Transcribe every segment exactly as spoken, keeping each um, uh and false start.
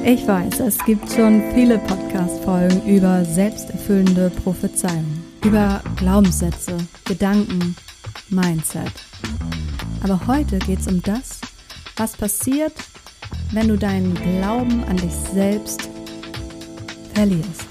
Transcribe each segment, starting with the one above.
Ich weiß, es gibt schon viele Podcast-Folgen über selbsterfüllende Prophezeiungen, über Glaubenssätze, Gedanken, Mindset. Aber heute geht es um das, was passiert, wenn du deinen Glauben an dich selbst verlierst.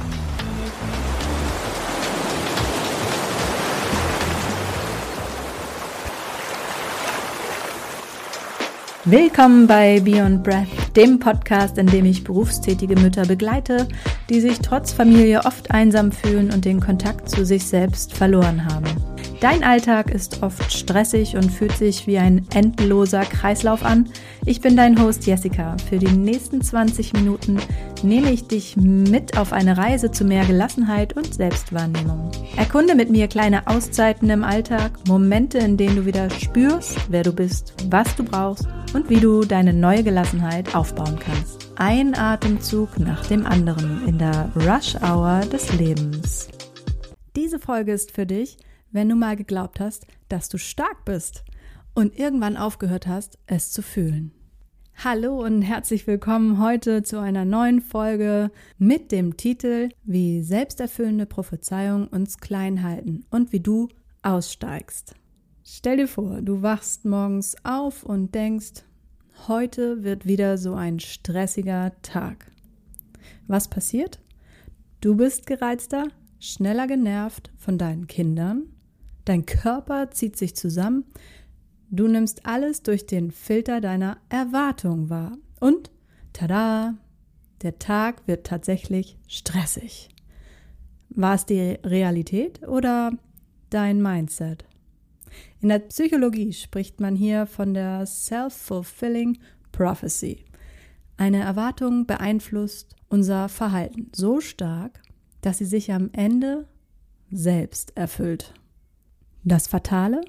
Willkommen bei Beyond Breath, dem Podcast, in dem ich berufstätige Mütter begleite, die sich trotz Familie oft einsam fühlen und den Kontakt zu sich selbst verloren haben. Dein Alltag ist oft stressig und fühlt sich wie ein endloser Kreislauf an. Ich bin dein Host Jessica. Für die nächsten zwanzig Minuten nehme ich dich mit auf eine Reise zu mehr Gelassenheit und Selbstwahrnehmung. Erkunde mit mir kleine Auszeiten im Alltag, Momente, in denen du wieder spürst, wer du bist, was du brauchst und wie du deine neue Gelassenheit aufbauen kannst. Ein Atemzug nach dem anderen in der Rush-Hour des Lebens. Diese Folge ist für dich, wenn du mal geglaubt hast, dass du stark bist und irgendwann aufgehört hast, es zu fühlen. Hallo und herzlich willkommen heute zu einer neuen Folge mit dem Titel Wie selbsterfüllende Prophezeiung uns klein halten und wie du aussteigst. Stell dir vor, du wachst morgens auf und denkst, heute wird wieder so ein stressiger Tag. Was passiert? Du bist gereizter, schneller genervt von deinen Kindern, dein Körper zieht sich zusammen, du nimmst alles durch den Filter deiner Erwartung wahr und tada, der Tag wird tatsächlich stressig. War es die Realität oder dein Mindset? In der Psychologie spricht man hier von der Self-Fulfilling Prophecy. Eine Erwartung beeinflusst unser Verhalten so stark, dass sie sich am Ende selbst erfüllt. Das Fatale?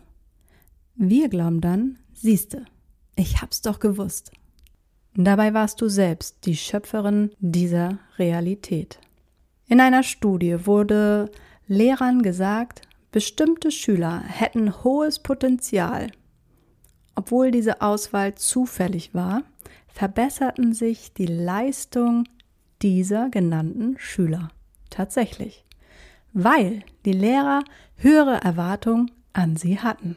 Wir glauben dann, siehste, ich hab's doch gewusst. Dabei warst du selbst die Schöpferin dieser Realität. In einer Studie wurde Lehrern gesagt, bestimmte Schüler hätten hohes Potenzial. Obwohl diese Auswahl zufällig war, verbesserten sich die Leistung dieser genannten Schüler tatsächlich, weil die Lehrer höhere Erwartungen an sie hatten.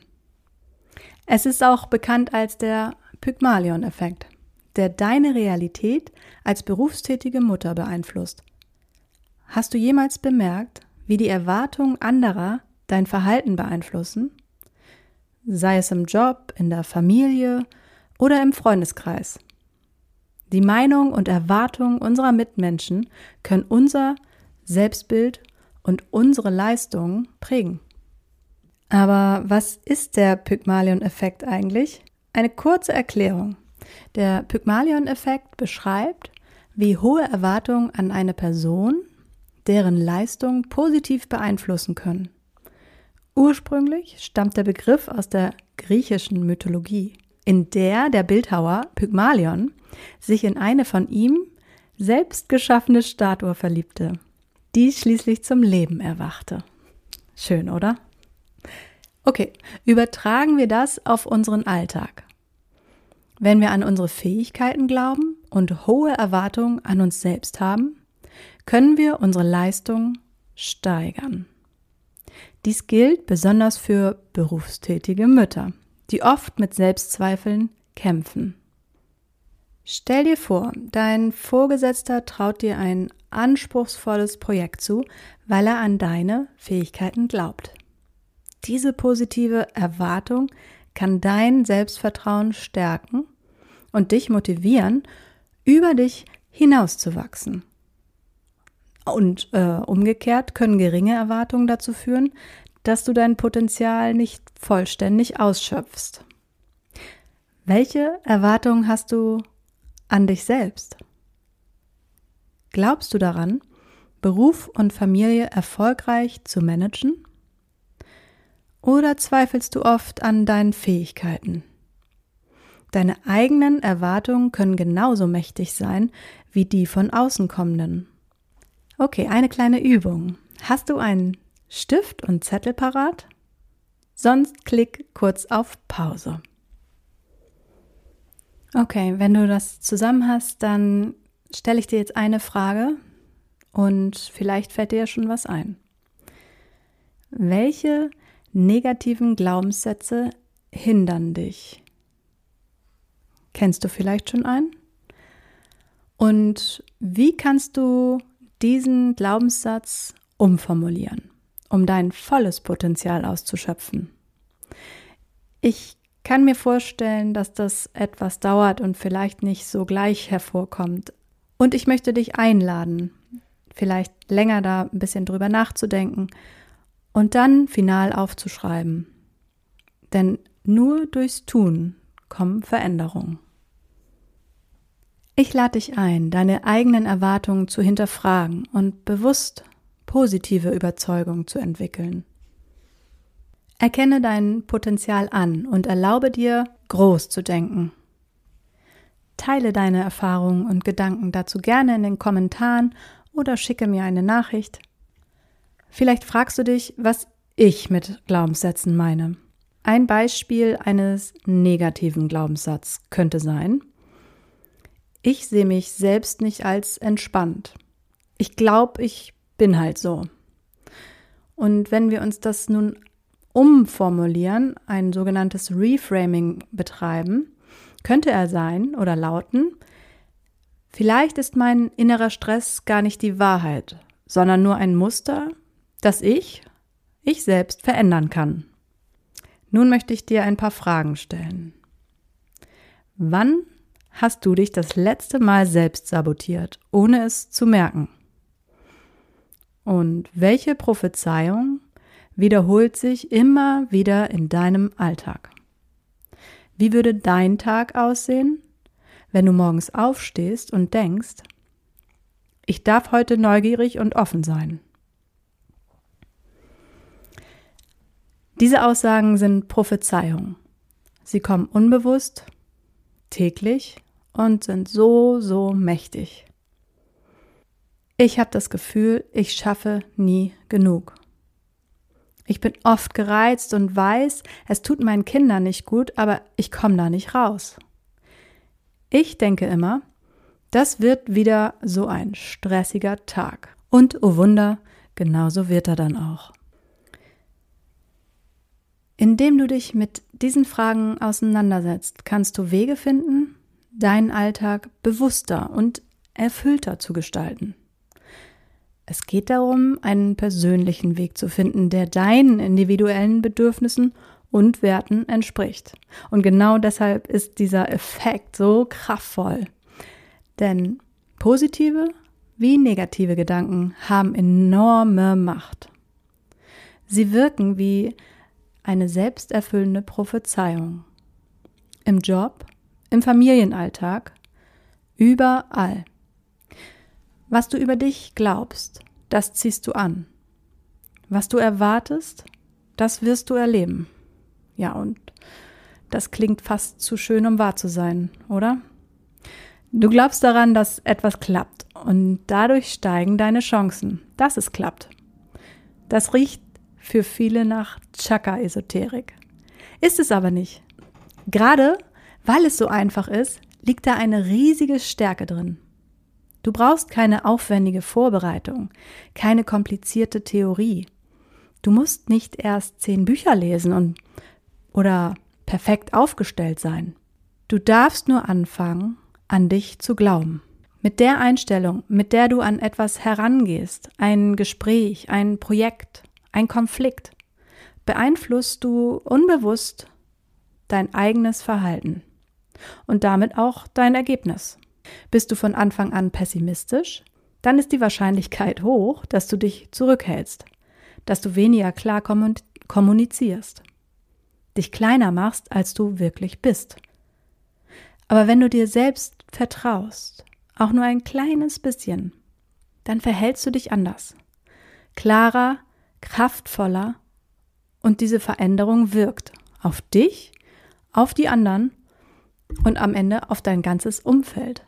Es ist auch bekannt als der Pygmalion-Effekt, der deine Realität als berufstätige Mutter beeinflusst. Hast du jemals bemerkt, wie die Erwartungen anderer dein Verhalten beeinflussen? Sei es im Job, in der Familie oder im Freundeskreis. Die Meinung und Erwartungen unserer Mitmenschen können unser Selbstbild und unsere Leistungen prägen. Aber was ist der Pygmalion-Effekt eigentlich? Eine kurze Erklärung. Der Pygmalion-Effekt beschreibt, wie hohe Erwartungen an eine Person deren Leistung positiv beeinflussen können. Ursprünglich stammt der Begriff aus der griechischen Mythologie, in der der Bildhauer Pygmalion sich in eine von ihm selbst geschaffene Statue verliebte, die schließlich zum Leben erwachte. Schön, oder? Okay, übertragen wir das auf unseren Alltag. Wenn wir an unsere Fähigkeiten glauben und hohe Erwartungen an uns selbst haben, können wir unsere Leistung steigern. Dies gilt besonders für berufstätige Mütter, die oft mit Selbstzweifeln kämpfen. Stell dir vor, dein Vorgesetzter traut dir ein anspruchsvolles Projekt zu, weil er an deine Fähigkeiten glaubt. Diese positive Erwartung kann dein Selbstvertrauen stärken und dich motivieren, über dich hinauszuwachsen. Und äh, umgekehrt können geringe Erwartungen dazu führen, dass du dein Potenzial nicht vollständig ausschöpfst. Welche Erwartungen hast du an dich selbst? Glaubst du daran, Beruf und Familie erfolgreich zu managen? Oder zweifelst du oft an deinen Fähigkeiten? Deine eigenen Erwartungen können genauso mächtig sein wie die von außen kommenden. Okay, eine kleine Übung. Hast du einen Stift und Zettel parat? Sonst klick kurz auf Pause. Okay, wenn du das zusammen hast, dann stelle ich dir jetzt eine Frage und vielleicht fällt dir ja schon was ein. Welche negativen Glaubenssätze hindern dich? Kennst du vielleicht schon einen? Und wie kannst du diesen Glaubenssatz umformulieren, um dein volles Potenzial auszuschöpfen? Ich kann mir vorstellen, dass das etwas dauert und vielleicht nicht so gleich hervorkommt. Und ich möchte dich einladen, vielleicht länger da ein bisschen drüber nachzudenken und dann final aufzuschreiben. Denn nur durchs Tun kommen Veränderungen. Ich lade dich ein, deine eigenen Erwartungen zu hinterfragen und bewusst positive Überzeugungen zu entwickeln. Erkenne dein Potenzial an und erlaube dir, groß zu denken. Teile deine Erfahrungen und Gedanken dazu gerne in den Kommentaren oder schicke mir eine Nachricht. Vielleicht fragst du dich, was ich mit Glaubenssätzen meine. Ein Beispiel eines negativen Glaubenssatzes könnte sein: Ich sehe mich selbst nicht als entspannt. Ich glaube, ich bin halt so. Und wenn wir uns das nun umformulieren, ein sogenanntes Reframing betreiben, könnte er sein oder lauten: Vielleicht ist mein innerer Stress gar nicht die Wahrheit, sondern nur ein Muster, das ich, ich selbst verändern kann. Nun möchte ich dir ein paar Fragen stellen. Wann hast du dich das letzte Mal selbst sabotiert, ohne es zu merken? Und welche Prophezeiung wiederholt sich immer wieder in deinem Alltag? Wie würde dein Tag aussehen, wenn du morgens aufstehst und denkst: Ich darf heute neugierig und offen sein? Diese Aussagen sind Prophezeiungen. Sie kommen unbewusst, täglich und sind so, so mächtig. Ich habe das Gefühl, ich schaffe nie genug. Ich bin oft gereizt und weiß, es tut meinen Kindern nicht gut, aber ich komme da nicht raus. Ich denke immer, das wird wieder so ein stressiger Tag. Und oh Wunder, genauso wird er dann auch. Indem du dich mit diesen Fragen auseinandersetzt, kannst du Wege finden, deinen Alltag bewusster und erfüllter zu gestalten. Es geht darum, einen persönlichen Weg zu finden, der deinen individuellen Bedürfnissen und Werten entspricht. Und genau deshalb ist dieser Effekt so kraftvoll. Denn positive wie negative Gedanken haben enorme Macht. Sie wirken wie eine selbsterfüllende Prophezeiung. Im Job, im Familienalltag, überall. Was du über dich glaubst, das ziehst du an. Was du erwartest, das wirst du erleben. Ja, und das klingt fast zu schön, um wahr zu sein, oder? Du glaubst daran, dass etwas klappt und dadurch steigen deine Chancen, dass es klappt. Das riecht für viele nach Chakra-Esoterik. Ist es aber nicht. Gerade weil es so einfach ist, liegt da eine riesige Stärke drin. Du brauchst keine aufwendige Vorbereitung, keine komplizierte Theorie. Du musst nicht erst zehn Bücher lesen und oder perfekt aufgestellt sein. Du darfst nur anfangen, an dich zu glauben. Mit der Einstellung, mit der du an etwas herangehst, ein Gespräch, ein Projekt, ein Konflikt, beeinflusst du unbewusst dein eigenes Verhalten und damit auch dein Ergebnis. Bist du von Anfang an pessimistisch, dann ist die Wahrscheinlichkeit hoch, dass du dich zurückhältst, dass du weniger klar kommunizierst, dich kleiner machst, als du wirklich bist. Aber wenn du dir selbst vertraust, auch nur ein kleines bisschen, dann verhältst du dich anders, klarer, kraftvoller und diese Veränderung wirkt auf dich, auf die anderen und am Ende auf dein ganzes Umfeld.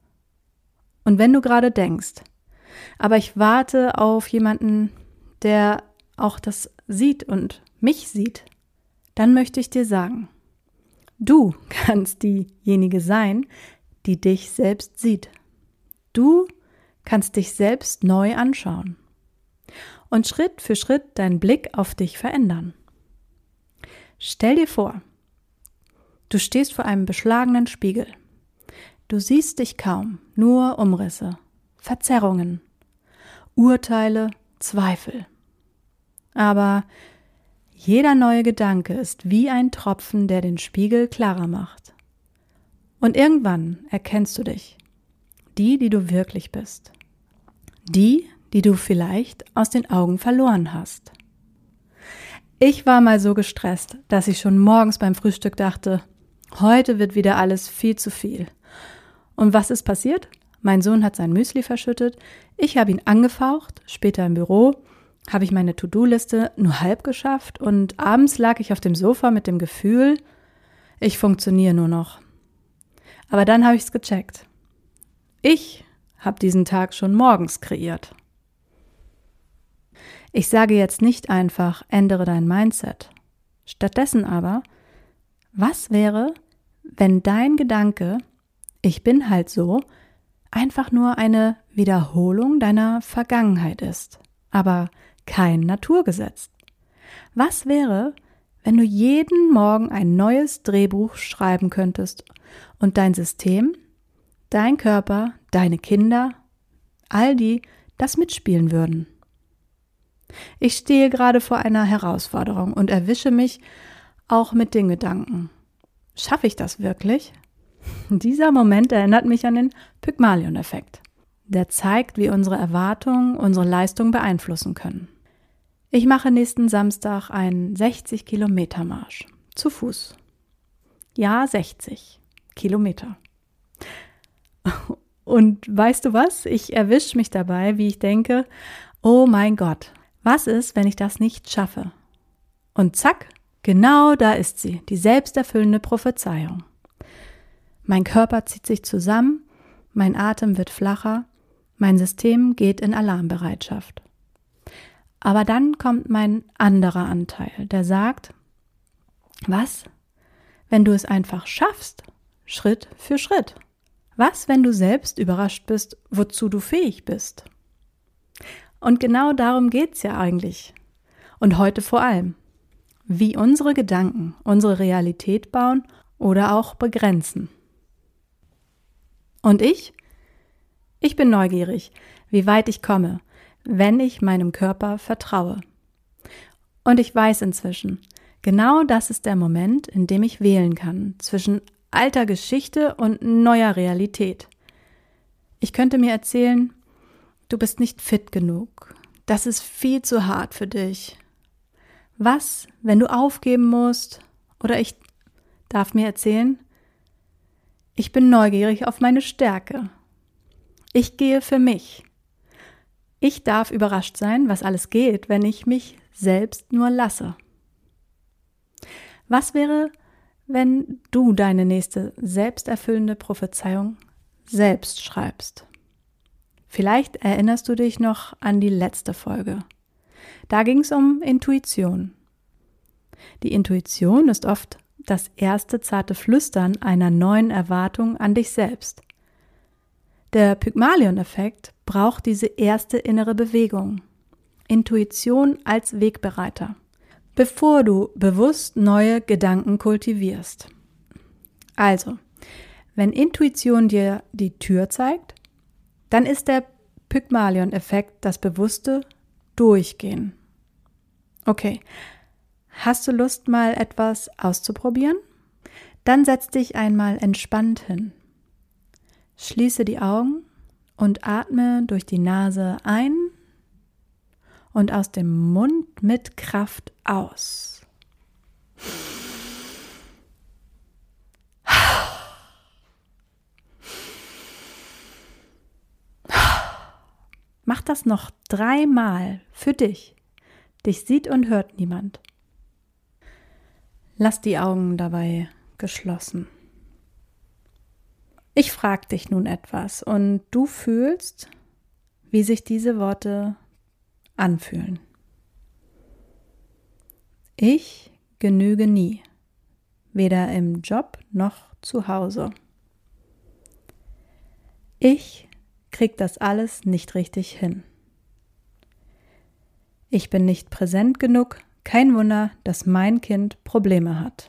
Und wenn du gerade denkst, aber ich warte auf jemanden, der auch das sieht und mich sieht, dann möchte ich dir sagen, du kannst diejenige sein, die dich selbst sieht. Du kannst dich selbst neu anschauen und Schritt für Schritt deinen Blick auf dich verändern. Stell dir vor, du stehst vor einem beschlagenen Spiegel. Du siehst dich kaum, nur Umrisse, Verzerrungen, Urteile, Zweifel. Aber jeder neue Gedanke ist wie ein Tropfen, der den Spiegel klarer macht. Und irgendwann erkennst du dich, die, die du wirklich bist, die, die du vielleicht aus den Augen verloren hast. Ich war mal so gestresst, dass ich schon morgens beim Frühstück dachte, heute wird wieder alles viel zu viel. Und was ist passiert? Mein Sohn hat sein Müsli verschüttet, ich habe ihn angefaucht, später im Büro habe ich meine To-Do-Liste nur halb geschafft und abends lag ich auf dem Sofa mit dem Gefühl, ich funktioniere nur noch. Aber dann habe ich es gecheckt. Ich habe diesen Tag schon morgens kreiert. Ich sage jetzt nicht einfach, ändere dein Mindset. Stattdessen aber, was wäre, wenn dein Gedanke, ich bin halt so, einfach nur eine Wiederholung deiner Vergangenheit ist, aber kein Naturgesetz? Was wäre, wenn du jeden Morgen ein neues Drehbuch schreiben könntest und dein System, dein Körper, deine Kinder, all die das mitspielen würden? Ich stehe gerade vor einer Herausforderung und erwische mich auch mit den Gedanken. Schaffe ich das wirklich? Dieser Moment erinnert mich an den Pygmalion-Effekt. Der zeigt, wie unsere Erwartungen unsere Leistung beeinflussen können. Ich mache nächsten Samstag einen sechzig Kilometer Marsch. Zu Fuß. Ja, sechzig Kilometer. Und weißt du was? Ich erwische mich dabei, wie ich denke, oh mein Gott, was ist, wenn ich das nicht schaffe? Und zack, genau da ist sie, die selbsterfüllende Prophezeiung. Mein Körper zieht sich zusammen, mein Atem wird flacher, mein System geht in Alarmbereitschaft. Aber dann kommt mein anderer Anteil, der sagt, was, wenn du es einfach schaffst, Schritt für Schritt? Was, wenn du selbst überrascht bist, wozu du fähig bist? Und genau darum geht's ja eigentlich. Und heute vor allem. Wie unsere Gedanken unsere Realität bauen oder auch begrenzen. Und ich? Ich bin neugierig, wie weit ich komme, wenn ich meinem Körper vertraue. Und ich weiß inzwischen, genau das ist der Moment, in dem ich wählen kann zwischen alter Geschichte und neuer Realität. Ich könnte mir erzählen, du bist nicht fit genug. Das ist viel zu hart für dich. Was, wenn du aufgeben musst? Oder ich darf mir erzählen, ich bin neugierig auf meine Stärke. Ich gehe für mich. Ich darf überrascht sein, was alles geht, wenn ich mich selbst nur lasse. Was wäre, wenn du deine nächste selbsterfüllende Prophezeiung selbst schreibst? Vielleicht erinnerst du dich noch an die letzte Folge. Da ging es um Intuition. Die Intuition ist oft das erste zarte Flüstern einer neuen Erwartung an dich selbst. Der Pygmalion-Effekt braucht diese erste innere Bewegung. Intuition als Wegbereiter, bevor du bewusst neue Gedanken kultivierst. Also, wenn Intuition dir die Tür zeigt, dann ist der Pygmalion-Effekt das bewusste Durchgehen. Okay, hast du Lust, mal etwas auszuprobieren? Dann setz dich einmal entspannt hin. Schließe die Augen und atme durch die Nase ein und aus dem Mund mit Kraft aus. Mach das noch dreimal für dich. Dich sieht und hört niemand. Lass die Augen dabei geschlossen. Ich frage dich nun etwas und du fühlst, wie sich diese Worte anfühlen. Ich genüge nie, weder im Job noch zu Hause. Ich krieg das alles nicht richtig hin. Ich bin nicht präsent genug, kein Wunder, dass mein Kind Probleme hat.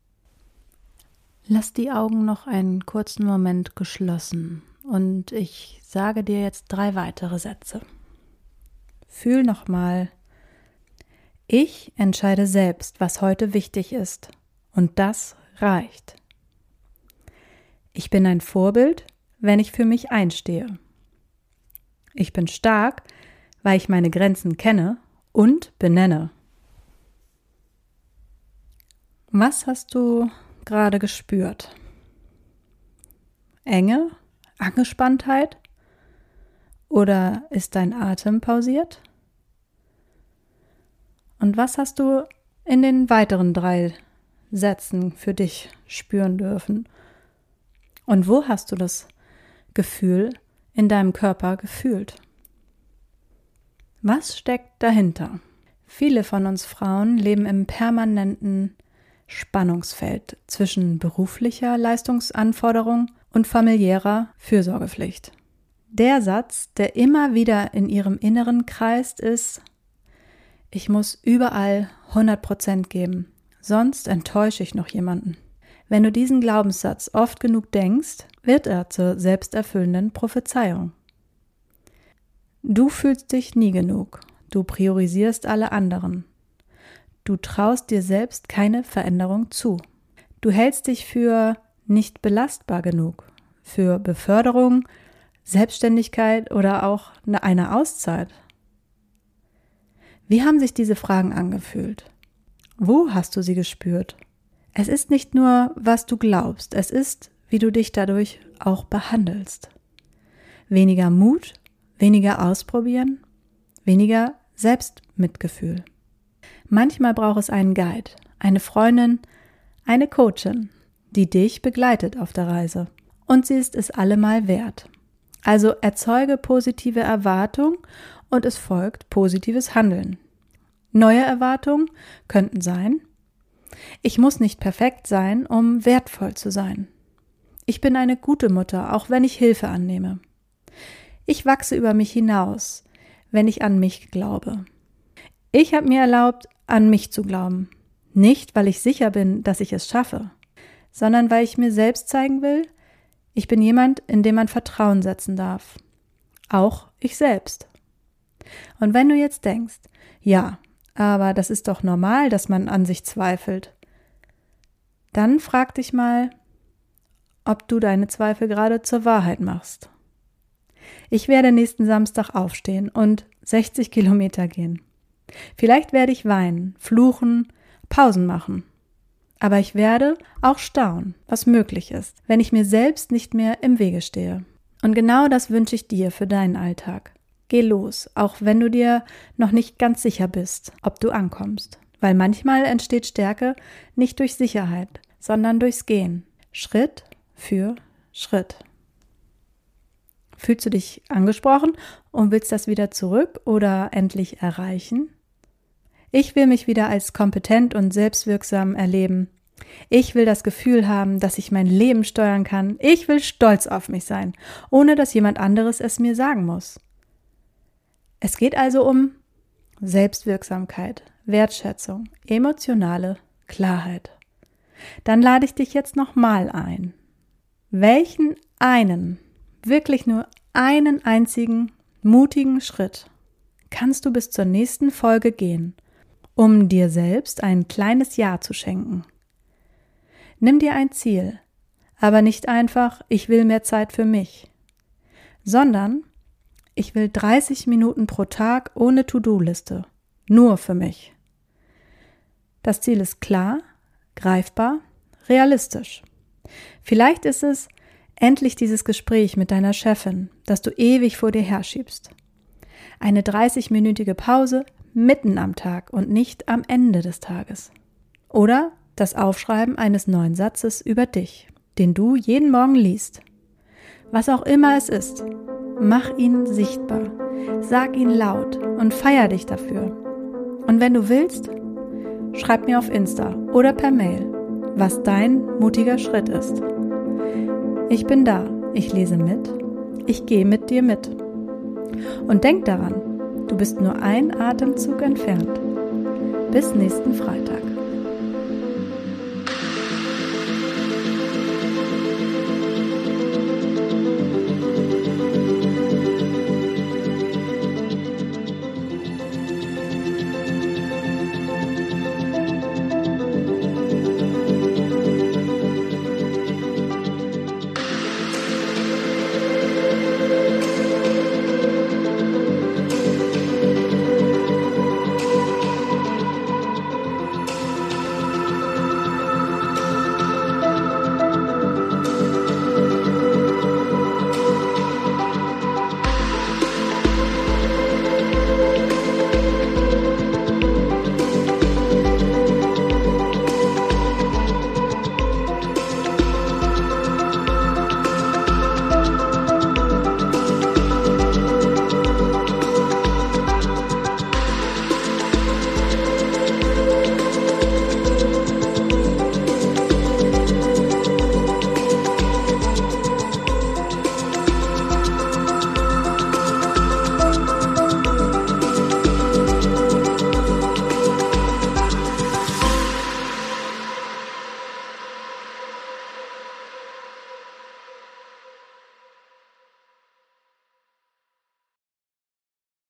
Lass die Augen noch einen kurzen Moment geschlossen und ich sage dir jetzt drei weitere Sätze. Fühl nochmal: Ich entscheide selbst, was heute wichtig ist, und das reicht. Ich bin ein Vorbild, wenn ich für mich einstehe. Ich bin stark, weil ich meine Grenzen kenne und benenne. Was hast du gerade gespürt? Enge? Angespanntheit? Oder ist dein Atem pausiert? Und was hast du in den weiteren drei Sätzen für dich spüren dürfen? Und wo hast du das Gefühl in deinem Körper gefühlt? Was steckt dahinter? Viele von uns Frauen leben im permanenten Spannungsfeld zwischen beruflicher Leistungsanforderung und familiärer Fürsorgepflicht. Der Satz, der immer wieder in ihrem Inneren kreist, ist: Ich muss überall hundert Prozent geben, sonst enttäusche ich noch jemanden. Wenn du diesen Glaubenssatz oft genug denkst, wird er zur selbsterfüllenden Prophezeiung. Du fühlst dich nie genug, du priorisierst alle anderen. Du traust dir selbst keine Veränderung zu. Du hältst dich für nicht belastbar genug, für Beförderung, Selbstständigkeit oder auch eine Auszeit. Wie haben sich diese Fragen angefühlt? Wo hast du sie gespürt? Es ist nicht nur, was du glaubst, es ist, wie du dich dadurch auch behandelst. Weniger Mut, weniger Ausprobieren, weniger Selbstmitgefühl. Manchmal braucht es einen Guide, eine Freundin, eine Coachin, die dich begleitet auf der Reise. Und sie ist es allemal wert. Also erzeuge positive Erwartung und es folgt positives Handeln. Neue Erwartungen könnten sein: Ich muss nicht perfekt sein, um wertvoll zu sein. Ich bin eine gute Mutter, auch wenn ich Hilfe annehme. Ich wachse über mich hinaus, wenn ich an mich glaube. Ich habe mir erlaubt, an mich zu glauben. Nicht, weil ich sicher bin, dass ich es schaffe, sondern weil ich mir selbst zeigen will, ich bin jemand, in dem man Vertrauen setzen darf. Auch ich selbst. Und wenn du jetzt denkst, ja, aber das ist doch normal, dass man an sich zweifelt, dann frag dich mal, ob du deine Zweifel gerade zur Wahrheit machst. Ich werde nächsten Samstag aufstehen und sechzig Kilometer gehen. Vielleicht werde ich weinen, fluchen, Pausen machen. Aber ich werde auch staunen, was möglich ist, wenn ich mir selbst nicht mehr im Wege stehe. Und genau das wünsche ich dir für deinen Alltag. Geh los, auch wenn du dir noch nicht ganz sicher bist, ob du ankommst. Weil manchmal entsteht Stärke nicht durch Sicherheit, sondern durchs Gehen. Schritt für Schritt. Fühlst du dich angesprochen und willst das wieder zurück oder endlich erreichen? Ich will mich wieder als kompetent und selbstwirksam erleben. Ich will das Gefühl haben, dass ich mein Leben steuern kann. Ich will stolz auf mich sein, ohne dass jemand anderes es mir sagen muss. Es geht also um Selbstwirksamkeit, Wertschätzung, emotionale Klarheit. Dann lade ich dich jetzt nochmal ein. Welchen einen, wirklich nur einen einzigen, mutigen Schritt kannst du bis zur nächsten Folge gehen, um dir selbst ein kleines Ja zu schenken? Nimm dir ein Ziel, aber nicht einfach, ich will mehr Zeit für mich, sondern ich will dreißig Minuten pro Tag ohne To-Do-Liste, nur für mich. Das Ziel ist klar, greifbar, realistisch. Vielleicht ist es endlich dieses Gespräch mit deiner Chefin, das du ewig vor dir herschiebst. Eine dreißigminütige Pause mitten am Tag und nicht am Ende des Tages. Oder das Aufschreiben eines neuen Satzes über dich, den du jeden Morgen liest. Was auch immer es ist, mach ihn sichtbar, sag ihn laut und feier dich dafür. Und wenn du willst, schreib mir auf Insta oder per Mail, was dein mutiger Schritt ist. Ich bin da, ich lese mit, Ich gehe mit dir mit. Und denk daran, du bist nur ein Atemzug entfernt. Bis nächsten Freitag.